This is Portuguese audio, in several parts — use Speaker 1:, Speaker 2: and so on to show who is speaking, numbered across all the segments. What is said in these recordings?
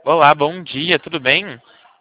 Speaker 1: Olá, bom dia, tudo bem?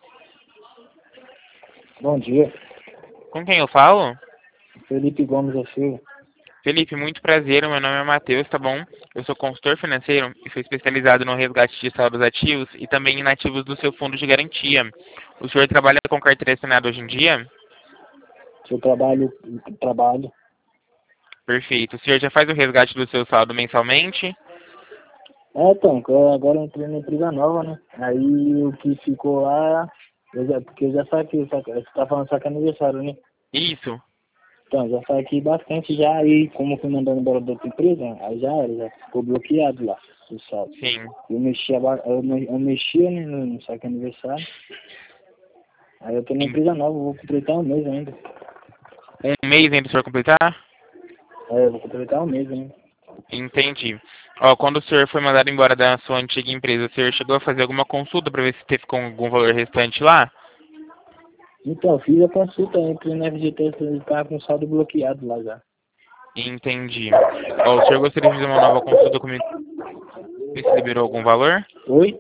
Speaker 2: Bom dia,
Speaker 1: Com quem eu falo?
Speaker 2: Felipe Gomes da Silva.
Speaker 1: Felipe, muito prazer, meu nome é Matheus, tá bom? Eu sou consultor financeiro e sou especializado no resgate de saldos ativos e também em ativos do seu fundo de garantia. O senhor trabalha com carteira assinada hoje em dia?
Speaker 2: Seu trabalho.
Speaker 1: Perfeito. O senhor já faz o resgate do seu saldo mensalmente?
Speaker 2: Então, que eu agora entrei na empresa nova, né? Aí o que ficou lá, porque eu já saquei, você tá falando só que é aniversário, né?
Speaker 1: Isso,
Speaker 2: Então, já saquei bastante já, aí como eu fui mandando embora da outra empresa, aí já era, já ficou bloqueado lá, o saldo.
Speaker 1: sim.
Speaker 2: Eu mexia, né, no saque aniversário, aí eu tô na
Speaker 1: Sim.
Speaker 2: empresa nova, vou completar um mês ainda.
Speaker 1: Um mês ainda o senhor completar?
Speaker 2: Vou completar um mês ainda.
Speaker 1: Entendi. Ó, quando o senhor foi mandado embora da sua antiga empresa, o senhor chegou a fazer alguma consulta para ver se teve com algum valor restante lá?
Speaker 2: Então, fiz a consulta, entrei na FGTS, ele tava com saldo bloqueado lá já.
Speaker 1: Entendi. Ó, o senhor gostaria de fazer uma nova consulta comigo? Ver se liberou algum valor?
Speaker 2: Oi?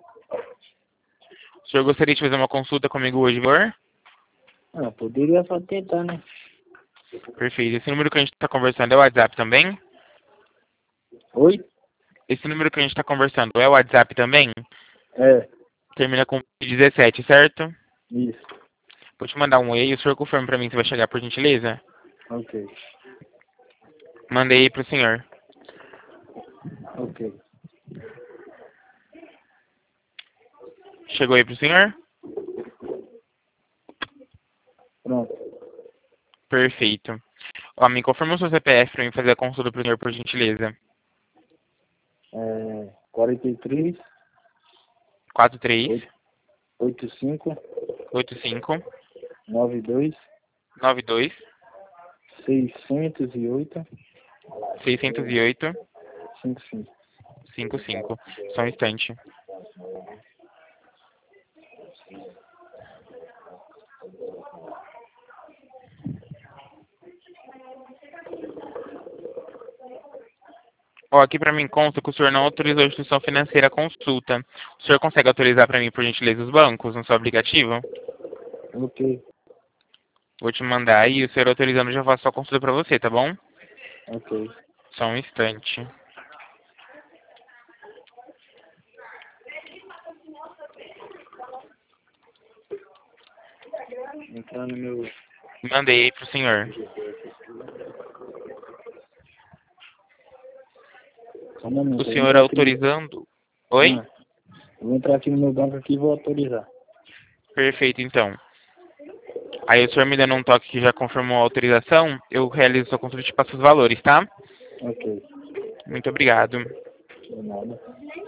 Speaker 1: O senhor gostaria de fazer uma consulta comigo hoje, valor?
Speaker 2: Ah, poderia só tentar, né?
Speaker 1: Perfeito. Esse número que a gente está conversando é o WhatsApp também?
Speaker 2: Oi?
Speaker 1: Esse número que a gente está conversando é o WhatsApp também?
Speaker 2: É,
Speaker 1: Termina com 17, certo?
Speaker 2: isso.
Speaker 1: Vou te mandar um e-mail, o senhor confirma para mim se vai chegar, por gentileza?
Speaker 2: Ok,
Speaker 1: Mandei aí pro senhor.
Speaker 2: ok.
Speaker 1: Chegou aí pro senhor?
Speaker 2: Pronto.
Speaker 1: Perfeito. Ó, me confirma o seu CPF para mim fazer a consulta pro senhor, por gentileza.
Speaker 2: 43,
Speaker 1: 43
Speaker 2: 85,
Speaker 1: 85
Speaker 2: 92,
Speaker 1: 92
Speaker 2: 608,
Speaker 1: 608
Speaker 2: 55.
Speaker 1: 55. Só um instante. Ó, aqui para mim consta que o senhor não autorizou a instituição financeira a consulta. O senhor consegue autorizar para mim, por gentileza, os bancos no seu aplicativo?
Speaker 2: Ok,
Speaker 1: Vou te mandar aí, o senhor autorizando, eu já faço a consulta para você, tá bom?
Speaker 2: ok.
Speaker 1: Só um instante.
Speaker 2: Entrar no meu...
Speaker 1: Mandei aí pro senhor.
Speaker 2: Só um
Speaker 1: O
Speaker 2: momento, eu vou
Speaker 1: senhor
Speaker 2: entrar aqui no...
Speaker 1: autorizando... Oi?
Speaker 2: Ah, eu vou entrar aqui no meu banco aqui e vou autorizar.
Speaker 1: Perfeito, então. Aí o senhor me dando um toque que já confirmou a autorização, eu realizo a sua consulta e te passo os valores, tá?
Speaker 2: Ok,
Speaker 1: Muito obrigado.
Speaker 2: de nada.